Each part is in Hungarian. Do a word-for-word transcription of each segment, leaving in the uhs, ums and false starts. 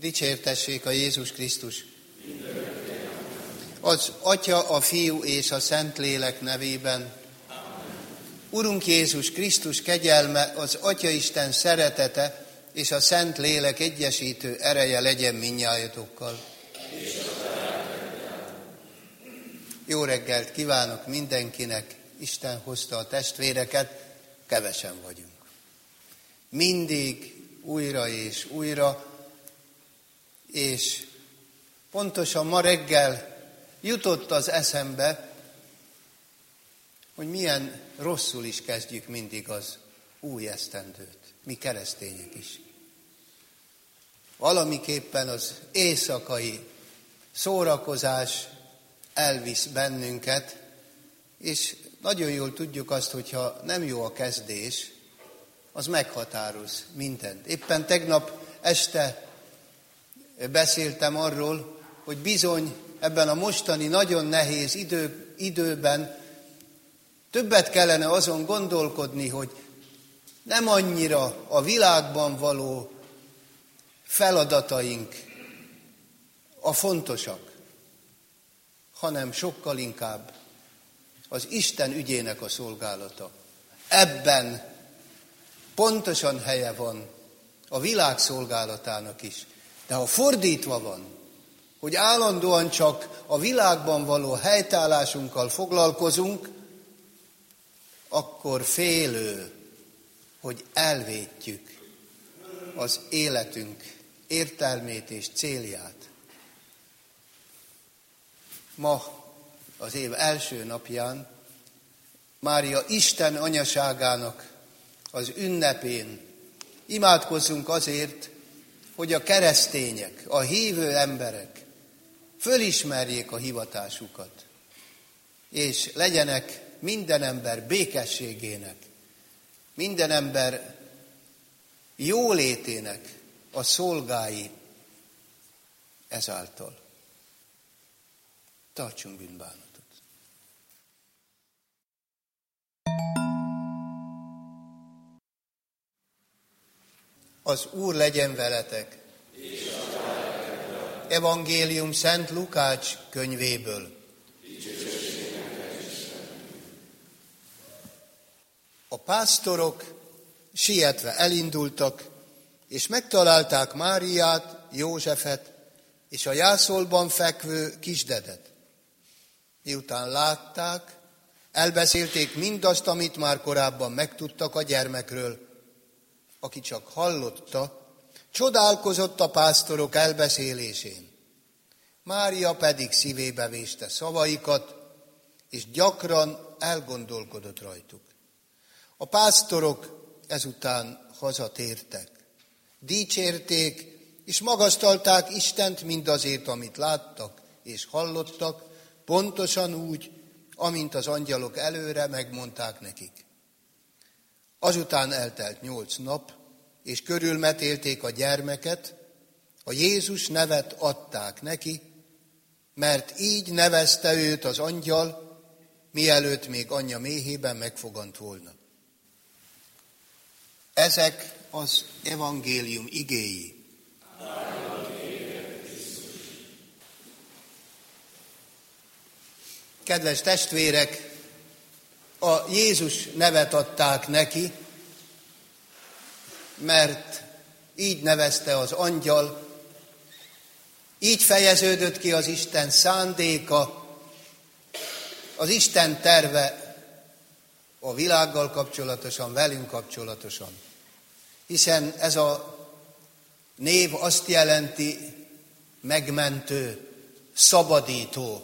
Dicsértessék a Jézus Krisztus! Az Atya, a Fiú és a Szentlélek nevében. Urunk Jézus Krisztus kegyelme, az Atyaisten szeretete és a Szentlélek egyesítő ereje legyen mindnyájatokkal. Jó reggelt kívánok mindenkinek! Isten hozta a testvéreket, kevesen vagyunk. Mindig újra és újra, és pontosan ma reggel jutott az eszembe, hogy milyen rosszul is kezdjük mindig az új esztendőt, mi keresztények is. Valamiképpen az éjszakai szórakozás elvisz bennünket, és nagyon jól tudjuk azt, hogyha nem jó a kezdés, az meghatároz mindent. Éppen tegnap este beszéltem arról, hogy bizony ebben a mostani nagyon nehéz idő, időben többet kellene azon gondolkodni, hogy nem annyira a világban való feladataink a fontosak, hanem sokkal inkább az Isten ügyének a szolgálata. Ebben pontosan helye van a világ szolgálatának is. De ha fordítva van, hogy állandóan csak a világban való helytállásunkkal foglalkozunk, akkor félő, hogy elvétjük az életünk értelmét és célját. Ma az év első napján, Mária Isten anyaságának az ünnepén imádkozzunk azért, hogy a keresztények, a hívő emberek fölismerjék a hivatásukat, és legyenek minden ember békességének, minden ember jólétének a szolgái ezáltal. Tartsunk bűnbánatot. Az Úr legyen veletek. Evangélium Szent Lukács könyvéből. A pásztorok sietve elindultak, és megtalálták Máriát, Józsefet és a jászolban fekvő kisdedet. Miután látták, elbeszélték mindazt, amit már korábban megtudtak a gyermekről. Aki csak hallotta, csodálkozott a pásztorok elbeszélésén. Mária pedig szívébe véste szavaikat, és gyakran elgondolkodott rajtuk. A pásztorok ezután hazatértek. Dicsérték, és magasztalták Istent mindazért, amit láttak és hallottak, pontosan úgy, amint az angyalok előre megmondták nekik. Azután eltelt nyolc nap, és körülmetélték a gyermeket, a Jézus nevet adták neki, mert így nevezte őt az angyal, mielőtt még anyja méhében megfogant volna. Ezek az evangélium igéi. Kedves testvérek, a Jézus nevet adták neki, mert így nevezte az angyal, így fejeződött ki az Isten szándéka, az Isten terve a világgal kapcsolatosan, velünk kapcsolatosan. Hiszen ez a név azt jelenti megmentő, szabadító.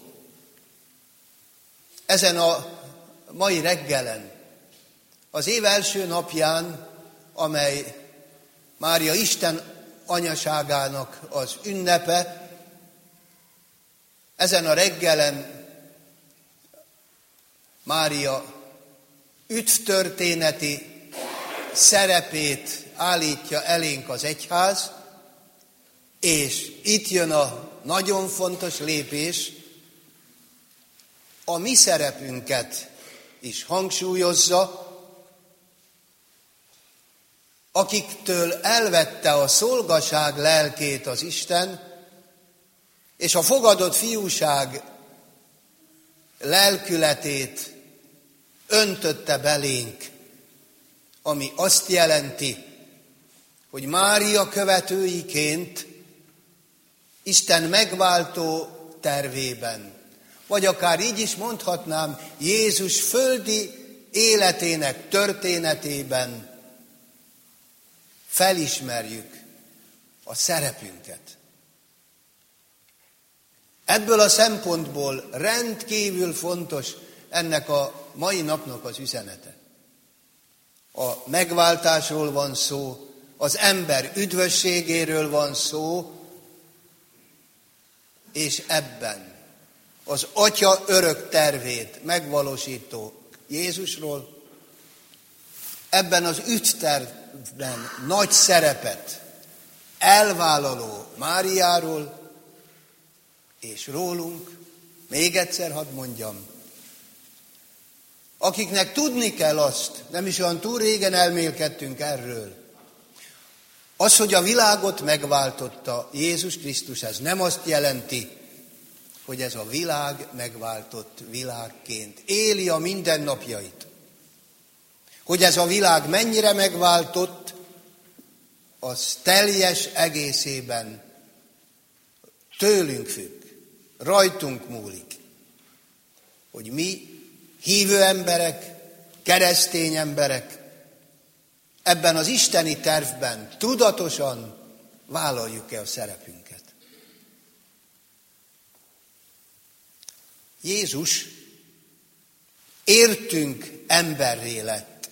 Ezen a mai reggelen, az év első napján, amely Mária Isten anyaságának az ünnepe, ezen a reggelen Mária üdvtörténeti szerepét állítja elénk az egyház, és itt jön a nagyon fontos lépés, a mi szerepünket is hangsúlyozza, akiktől elvette a szolgaság lelkét az Isten, és a fogadott fiúság lelkületét öntötte belénk, ami azt jelenti, hogy Mária követőiként Isten megváltó tervében, vagy akár így is mondhatnám, Jézus földi életének történetében felismerjük a szerepünket. Ebből a szempontból rendkívül fontos ennek a mai napnak az üzenete. A megváltásról van szó, az ember üdvösségéről van szó, és ebben az Atya örök tervét megvalósító Jézusról, ebben az ügytervben nagy szerepet elvállaló Máriáról, és rólunk, még egyszer hadd mondjam, akiknek tudni kell azt, nem is olyan túl régen elmélkedtünk erről, az, hogy a világot megváltotta Jézus Krisztus, ez nem azt jelenti, hogy ez a világ megváltott világként éli a mindennapjait. Hogy ez a világ mennyire megváltott, az teljes egészében tőlünk függ, rajtunk múlik. Hogy mi, hívő emberek, keresztény emberek, ebben az isteni tervben tudatosan vállaljuk-e a szerepünket. Jézus értünk emberré lett.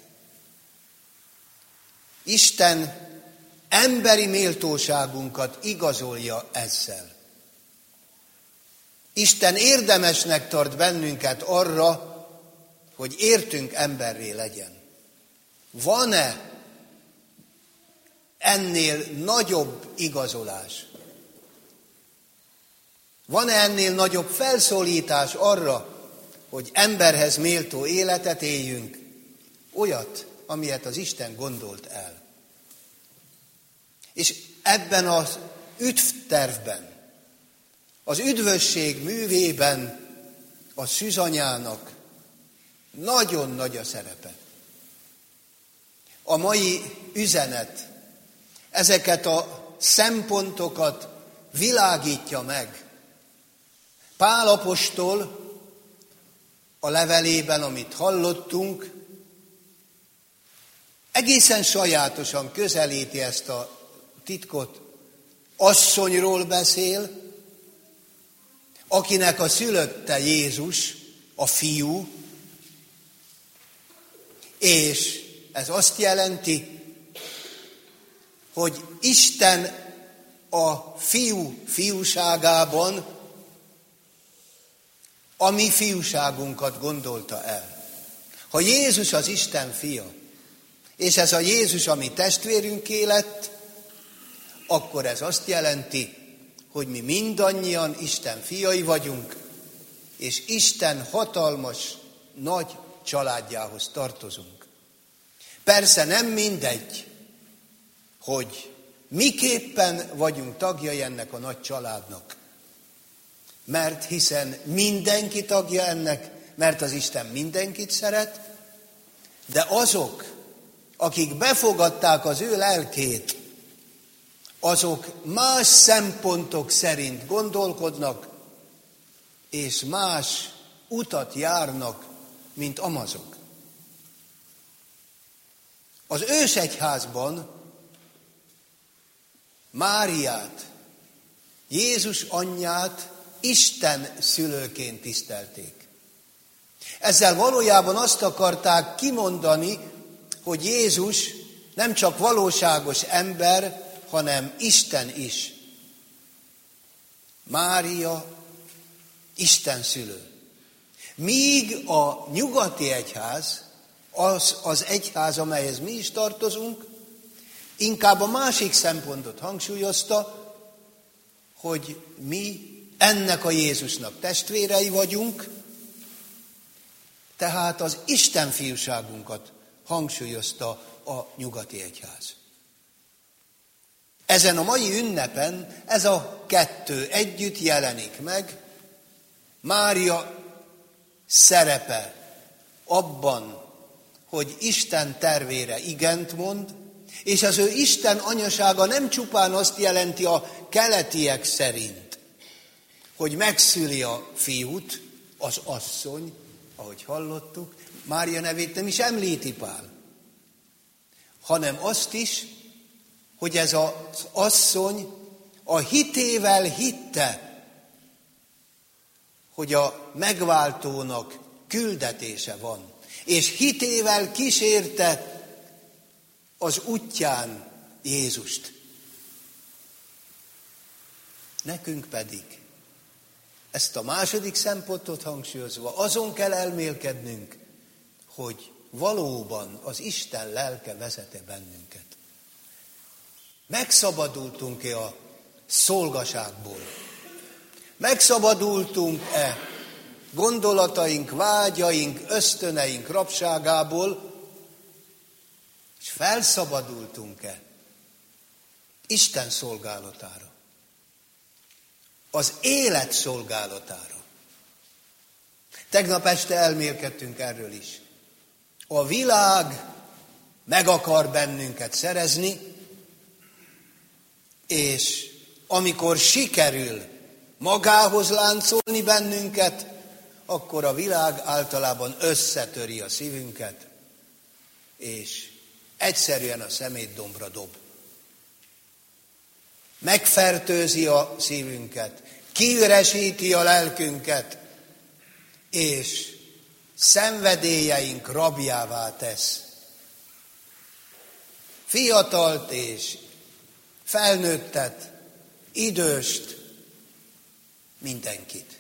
Isten emberi méltóságunkat igazolja ezzel. Isten érdemesnek tart bennünket arra, hogy értünk emberré legyen. Van-e ennél nagyobb igazolás? Van-e ennél nagyobb felszólítás arra, hogy emberhez méltó életet éljünk? Olyat, amilyet az Isten gondolt el. És ebben az üdvtervben, az üdvösség művében a szűzanyának nagyon nagy a szerepe. A mai üzenet ezeket a szempontokat világítja meg. Pál apostol a levelében, amit hallottunk, egészen sajátosan közelíti ezt a titkot. Asszonyról beszél, akinek a szülötte Jézus, a fiú, és ez azt jelenti, hogy Isten a fiú fiúságában a mi fiúságunkat gondolta el. Ha Jézus az Isten fia, és ez a Jézus a mi testvérünké lett, akkor ez azt jelenti, hogy mi mindannyian Isten fiai vagyunk, és Isten hatalmas, nagy családjához tartozunk. Persze nem mindegy, hogy miképpen vagyunk tagjai ennek a nagy családnak. Mert hiszen mindenki tagja ennek, mert az Isten mindenkit szeret, de azok, akik befogadták az ő lelkét, azok más szempontok szerint gondolkodnak, és más utat járnak, mint amazok. Az ősegyházban Máriát, Jézus anyját Isten szülőként tisztelték. Ezzel valójában azt akarták kimondani, hogy Jézus nem csak valóságos ember, hanem Isten is. Mária Isten szülő. Míg a nyugati egyház, az az egyház, amelyhez mi is tartozunk, inkább a másik szempontot hangsúlyozta, hogy mi ennek a Jézusnak testvérei vagyunk, tehát az Isten fiúságunkat hangsúlyozta a nyugati egyház. Ezen a mai ünnepen ez a kettő együtt jelenik meg. Mária szerepe abban, hogy Isten tervére igent mond, és az ő Isten anyasága nem csupán azt jelenti a keletiek szerint, hogy megszüli a fiút, az asszony, ahogy hallottuk, Mária nevét nem is említi Pál, hanem azt is, hogy ez az asszony a hitével hitte, hogy a megváltónak küldetése van, és hitével kísérte az útján Jézust. Nekünk pedig ezt a második szempontot hangsúlyozva azon kell elmélkednünk, hogy valóban az Isten lelke vezete bennünket. Megszabadultunk-e a szolgaságból? Megszabadultunk-e gondolataink, vágyaink, ösztöneink rabságából, és felszabadultunk-e Isten szolgálatára? Az élet szolgálatára. Tegnap este elmélkedtünk erről is. A világ meg akar bennünket szerezni, és amikor sikerül magához láncolni bennünket, akkor a világ általában összetöri a szívünket, és egyszerűen a szemétdombra dob. Megfertőzi a szívünket, kiüresíti a lelkünket, és szenvedélyeink rabjává tesz. Fiatalt és felnőttet, időst, mindenkit.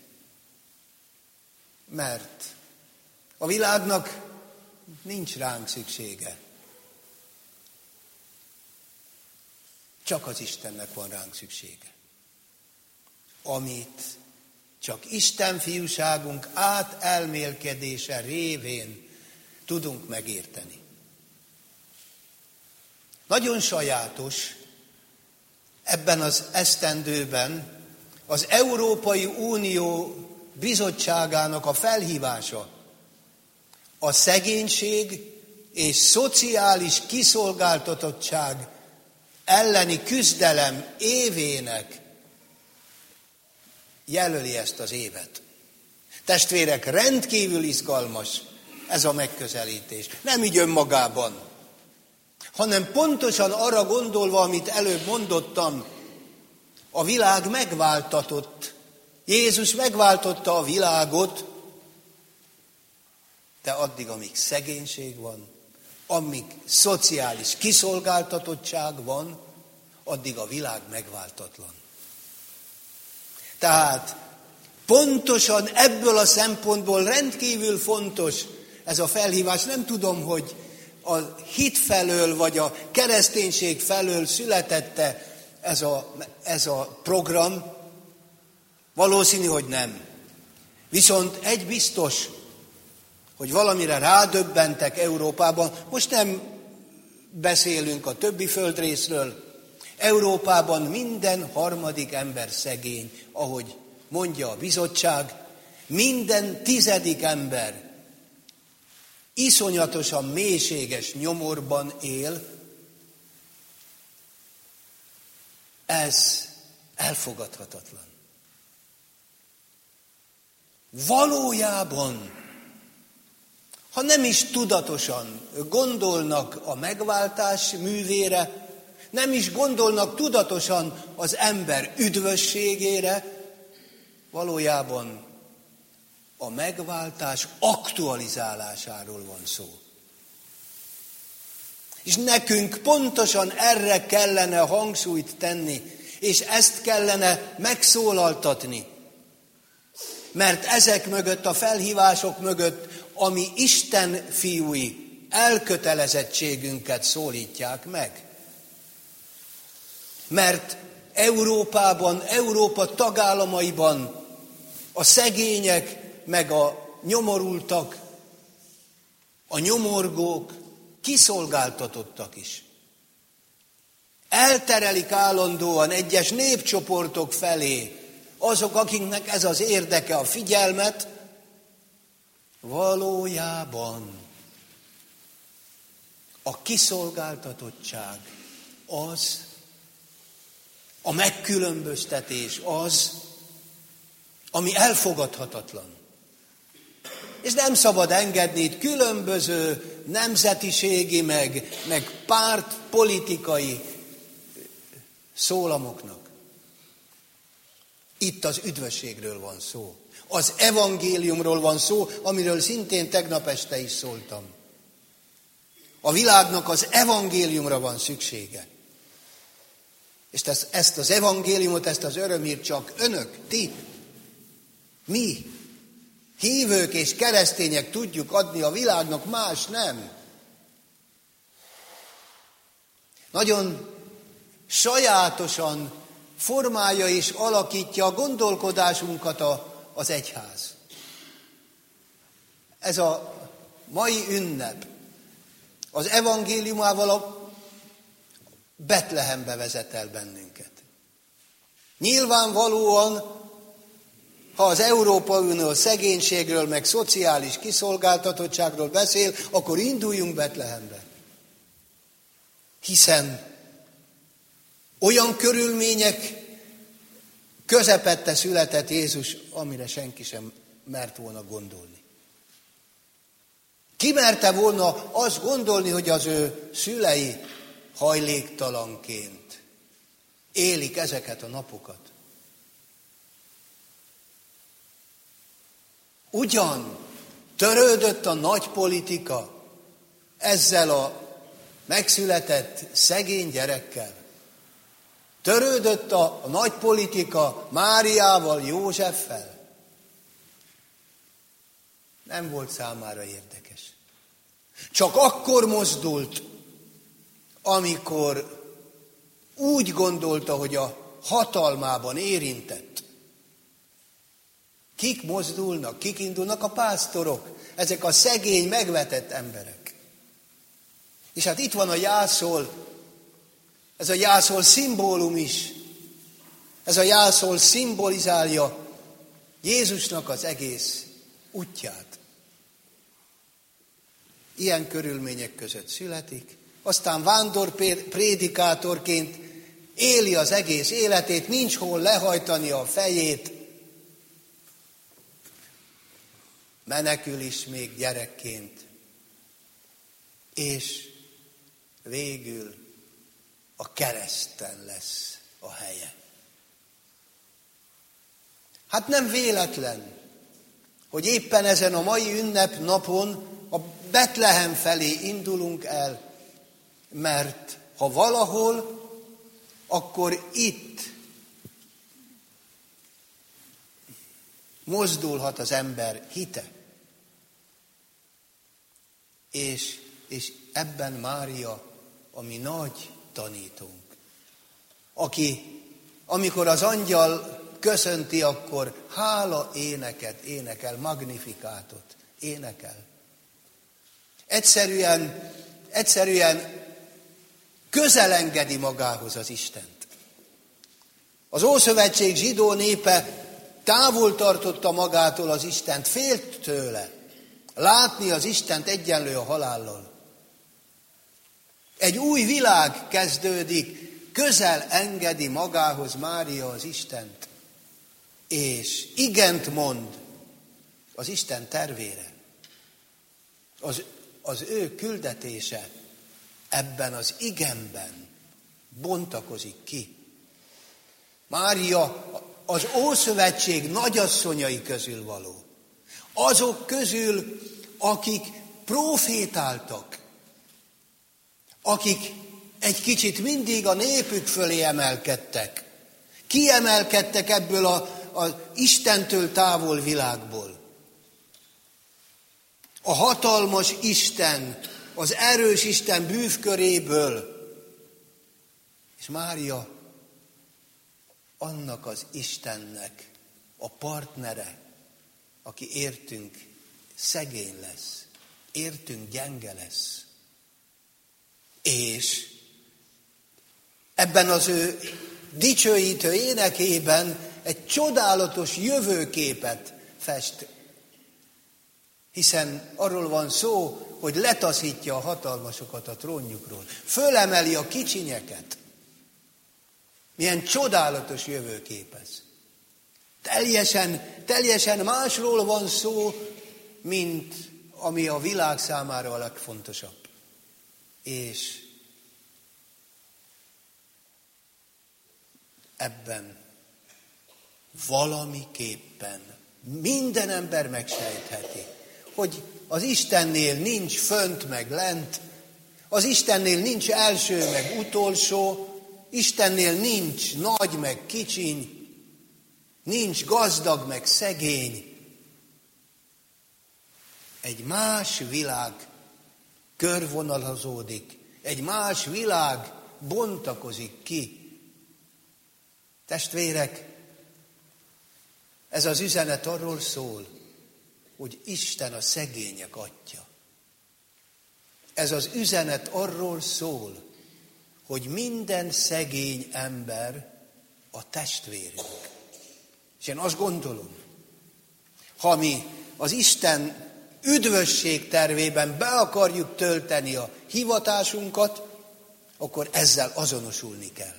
Mert a világnak nincs ránk szüksége. Csak az Istennek van ránk szüksége. Amit csak Isten fiúságunk átelmélkedése révén tudunk megérteni. Nagyon sajátos ebben az esztendőben az Európai Unió bizottságának a felhívása a szegénység és szociális kiszolgáltatottság elleni küzdelem évének jelöli ezt az évet. Testvérek, rendkívül izgalmas ez a megközelítés. Nem így önmagában, hanem pontosan arra gondolva, amit előbb mondottam, a világ megváltatott. Jézus megváltotta a világot, de addig, amíg szegénység van, amíg szociális kiszolgáltatottság van, addig a világ megváltatlan. Tehát pontosan ebből a szempontból rendkívül fontos ez a felhívás. Nem tudom, hogy a hit felől, vagy a kereszténység felől születette ez a, ez a program. Valószínű, hogy nem. Viszont egy biztos, hogy valamire rádöbbentek Európában. Most nem beszélünk a többi földrészről. Európában minden harmadik ember szegény, ahogy mondja a bizottság, minden tizedik ember iszonyatosan mélységes nyomorban él. Ez elfogadhatatlan. Valójában, ha nem is tudatosan gondolnak a megváltás művére, nem is gondolnak tudatosan az ember üdvösségére, valójában a megváltás aktualizálásáról van szó. És nekünk pontosan erre kellene hangsúlyt tenni, és ezt kellene megszólaltatni. Mert ezek mögött, a felhívások mögött, ami Isten fiúi elkötelezettségünket szólítják meg. Mert Európában, Európa tagállamaiban a szegények, meg a nyomorultak, a nyomorgók kiszolgáltatottak is. elterelik állandóan egyes népcsoportok felé azok, akiknek ez az érdeke, a figyelmet, valójában a kiszolgáltatottság az, a megkülönböztetés az, ami elfogadhatatlan. És nem szabad engedni itt különböző nemzetiségi, meg, meg pártpolitikai szólamoknak. Itt az üdvösségről van szó. Az evangéliumról van szó, amiről szintén tegnap este is szóltam. A világnak az evangéliumra van szüksége. És ezt az evangéliumot, ezt az örömhírt csak önök, ti, mi, hívők és keresztények tudjuk adni a világnak, más nem. Nagyon sajátosan formálja és alakítja a gondolkodásunkat a, az egyház. Ez a mai ünnep az evangéliumával a Betlehembe vezet el bennünket. Nyilvánvalóan, ha az Európai Unió szegénységről, meg szociális kiszolgáltatottságról beszél, akkor induljunk Betlehembe. Hiszen olyan körülmények közepette született Jézus, amire senki sem mert volna gondolni. Ki merte volna azt gondolni, hogy az ő szülei hajléktalanként élik ezeket a napokat? Ugyan törődött a nagy politika ezzel a megszületett szegény gyerekkel. Törődött a, a nagy politika Máriával, Józseffel. Nem volt számára érdekes. Csak akkor mozdult, amikor úgy gondolta, hogy a hatalmában érintett. Kik mozdulnak, kik indulnak? A pásztorok, ezek a szegény, megvetett emberek. És hát itt van a jászol, ez a jászol szimbólum is. Ez a jászol szimbolizálja Jézusnak az egész útját. Ilyen körülmények között születik, aztán vándor prédikátorként éli az egész életét, nincs hol lehajtani a fejét, menekül is még gyerekként, és végül a kereszten lesz a helye. Hát nem véletlen, hogy éppen ezen a mai ünnepnapon a Betlehem felé indulunk el, mert ha valahol, akkor itt mozdulhat az ember hite. És, és ebben Mária, a mi nagy tanítónk, aki, amikor az angyal köszönti, akkor hála éneket énekel, magnifikátot énekel. Egyszerűen, egyszerűen közelengedi magához az Istent. Az Ószövetség zsidó népe távol tartotta magától az Istent, félt tőle. Látni az Istent egyenlő a halállal. Egy új világ kezdődik, közel engedi magához Mária az Istent, és igent mond az Isten tervére. Az, az ő küldetése ebben az igenben bontakozik ki. Mária az Ószövetség nagyasszonyai közül való. Azok közül, akik profétáltak, akik egy kicsit mindig a népük fölé emelkedtek, kiemelkedtek ebből az Istentől távol világból. A hatalmas Isten, az erős Isten bűvköréből. És Mária annak az Istennek a partnere, aki értünk szegény lesz, értünk gyenge lesz. És Ebben az ő dicsőítő énekében egy csodálatos jövőképet fest. Hiszen arról van szó, hogy letaszítja a hatalmasokat a trónjukról. Fölemeli a kicsinyeket. Milyen csodálatos jövőkép ez. Teljesen, teljesen másról van szó, mint ami a világ számára a legfontosabb. És ebben valamiképpen minden ember megsejtheti, hogy az Istennél nincs fönt meg lent, az Istennél nincs első meg utolsó, Istennél nincs nagy meg kicsiny, nincs gazdag meg szegény. Egy más világ körvonalazódik, egy más világ bontakozik ki. Testvérek, ez az üzenet arról szól, hogy Isten a szegények atyja. Ez az üzenet arról szól, hogy minden szegény ember a testvérünk. És én azt gondolom, ha mi az Isten üdvösség tervében be akarjuk tölteni a hivatásunkat, akkor ezzel azonosulni kell.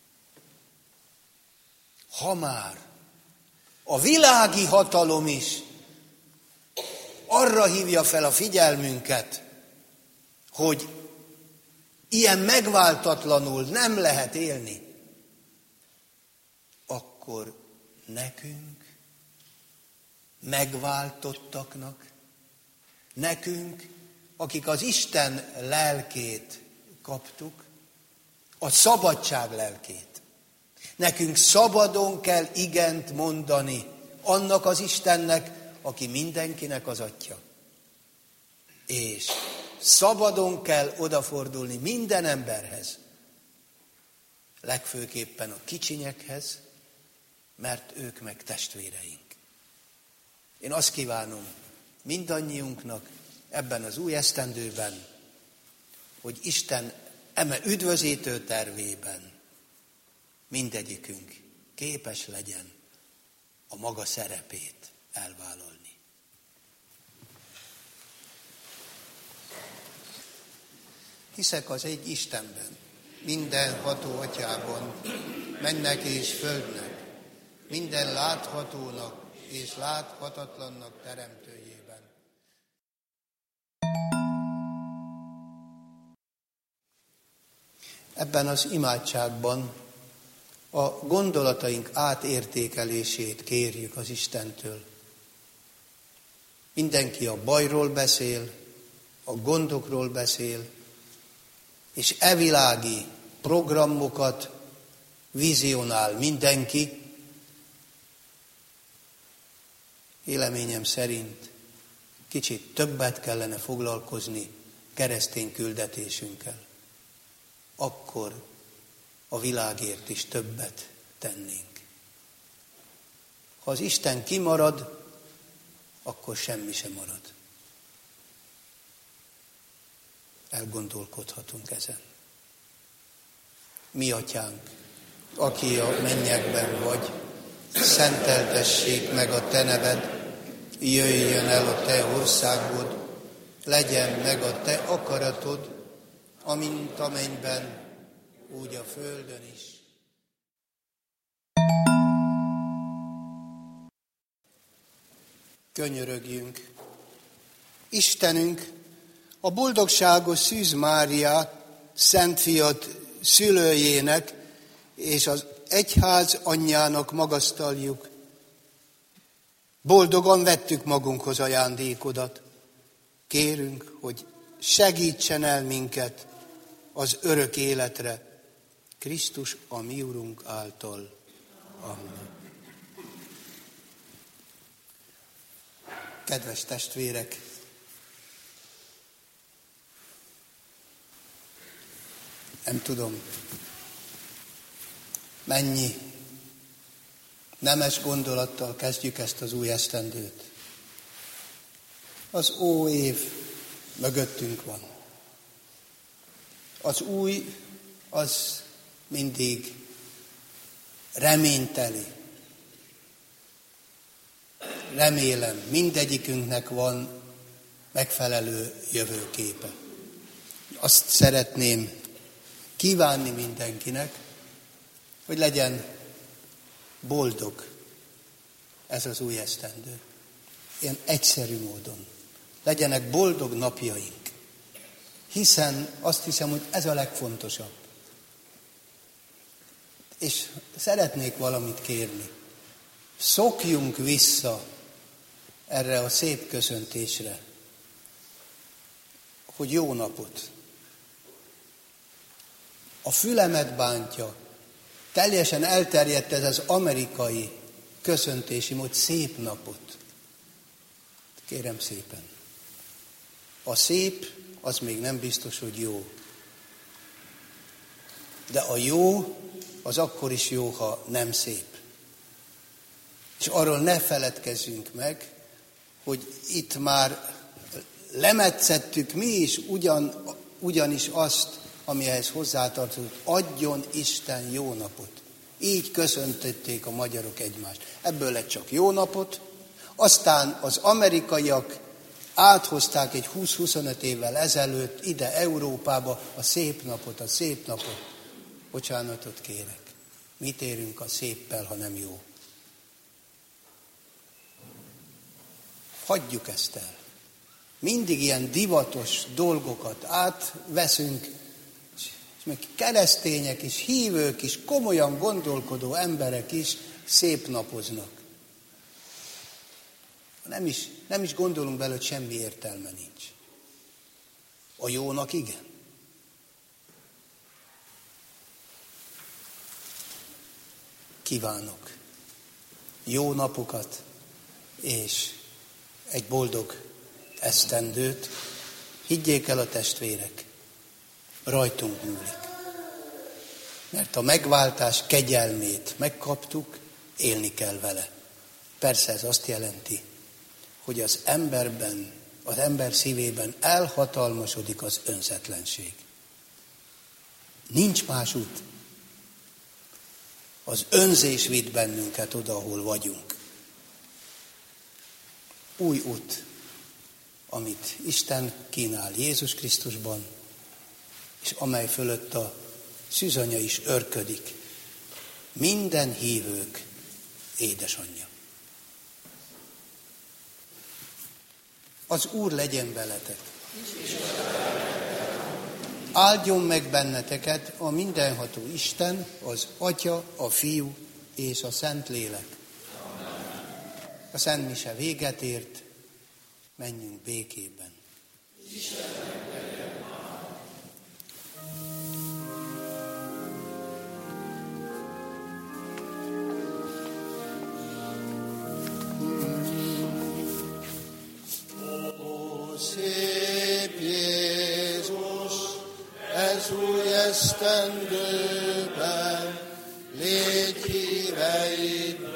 Ha már a világi hatalom is arra hívja fel a figyelmünket, hogy ilyen megváltatlanul nem lehet élni, akkor nekünk, megváltottaknak, nekünk, akik az Isten lelkét kaptuk, a szabadság lelkét, nekünk szabadon kell igent mondani annak az Istennek, aki mindenkinek az atya. És szabadon kell odafordulni minden emberhez, legfőképpen a kicsinyekhez, mert ők meg testvéreink. Én azt kívánom mindannyiunknak ebben az új esztendőben, hogy Isten eme üdvözítő tervében mindegyikünk képes legyen a maga szerepét elvállalni. Hiszek az egy Istenben, mindenható atyában, mennek és földnek, minden láthatónak és láthatatlannak teremtőjében. Ebben az imádságban a gondolataink átértékelését kérjük az Istentől. Mindenki a bajról beszél, a gondokról beszél, és evilági programokat vizionál mindenki. Véleményem szerint kicsit többet kellene foglalkozni keresztény küldetésünkkel. Akkor a világért is többet tennénk. Ha az Isten kimarad, akkor semmi sem marad. Elgondolkodhatunk ezen. Mi atyánk, aki a mennyekben vagy, szenteltessék meg a te neved, jöjjön el a te országod, legyen meg a te akaratod, amint a mennyben, úgy a földön is. Könyörögjünk. Istenünk, a boldogságos Szűz Máriát, Szent Fiat szülőjének és az egyház anyjának magasztaljuk. Boldogan vettük magunkhoz ajándékodat. Kérünk, hogy segítsen el minket az örök életre, Krisztus a mi Urunk által. Amen. Kedves testvérek! Nem tudom, mennyi nemes gondolattal kezdjük ezt az új esztendőt. Az ó év mögöttünk van. Az új, az mindig reményteli. Remélem, mindegyikünknek van megfelelő jövőképe. Azt szeretném kívánni mindenkinek, hogy legyen boldog ez az új esztendő. Ilyen egyszerű módon. Legyenek boldog napjaink. Hiszen azt hiszem, hogy ez a legfontosabb. És szeretnék valamit kérni. Szokjunk vissza erre a szép köszöntésre, hogy jó napot. A fülemet bántja, teljesen elterjedt ez az amerikai köszöntési mód, szép napot. Kérem szépen. A szép, az még nem biztos, hogy jó. De a jó, az akkor is jó, ha nem szép. És arról ne feledkezzünk meg, hogy itt már lemetszettük mi is ugyan, ugyanis azt, ami ehhez hozzátartozott. Adjon Isten jó napot. Így köszöntötték a magyarok egymást. Ebből lett csak jó napot. Aztán az amerikaiak áthozták egy húsz-huszonöt évvel ezelőtt ide Európába a szép napot, a szép napot. Bocsánatot kérek. Mit érünk a széppel, ha nem jó? Hagyjuk ezt el. Mindig ilyen divatos dolgokat átveszünk, és még keresztények is, hívők is, komolyan gondolkodó emberek is szép napoznak. Nem is, nem is gondolunk bele, hogy semmi értelme nincs. A jónak igen. Kívánok jó napokat és egy boldog esztendőt. Higgyék el a testvérek, rajtunk múlik. Mert a megváltás kegyelmét megkaptuk, élni kell vele. Persze ez azt jelenti, hogy az emberben, az ember szívében elhatalmasodik az önzetlenség. Nincs más út. Az önzés vitt bennünket oda, ahol vagyunk. Új út, amit Isten kínál Jézus Krisztusban, és amely fölött a szűzanya is örködik. Minden hívők édesanyja. Az Úr legyen veletek. Áldjon meg benneteket a mindenható Isten, az Atya, a Fiú és a Szentlélek. A Szent Mise véget ért, menjünk békében. Ó, szép Jézus, ez új esztendőben, légy híveid